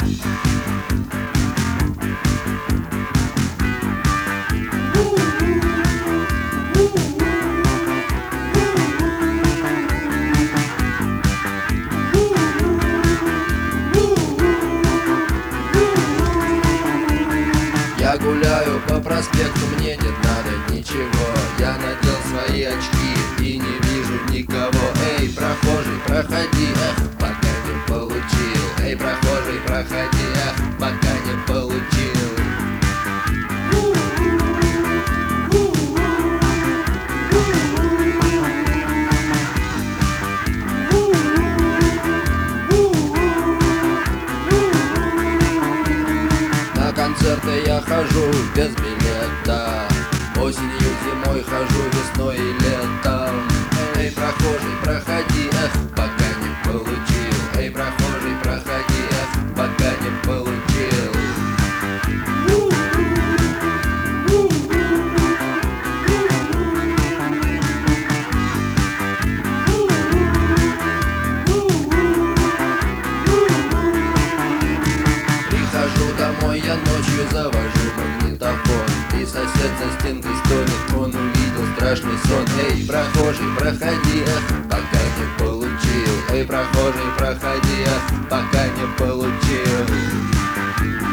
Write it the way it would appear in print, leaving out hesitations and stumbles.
Я гуляю по проспекту, мне не надо ничего. Я надел свои очки и не вижу никого. Эй, прохожий, проходи, эх, пока не получил. Эй, прохожий, проходи, эх, пока не получил. На концерты я хожу без билета. Осенью, зимой хожу, весной и летом. Эй, прохожий, проходи, эх, пока не получил. Эй, прохожий, проходи, эх, пока не получил. Прихожу домой, я ночью завожу магнитофон, и сосед за стенкой стонет, он увидел страшный сон. Эй, прохожий, проходи, эх, пока не получил. Эй, прохожий, проходи, эх, пока не получил.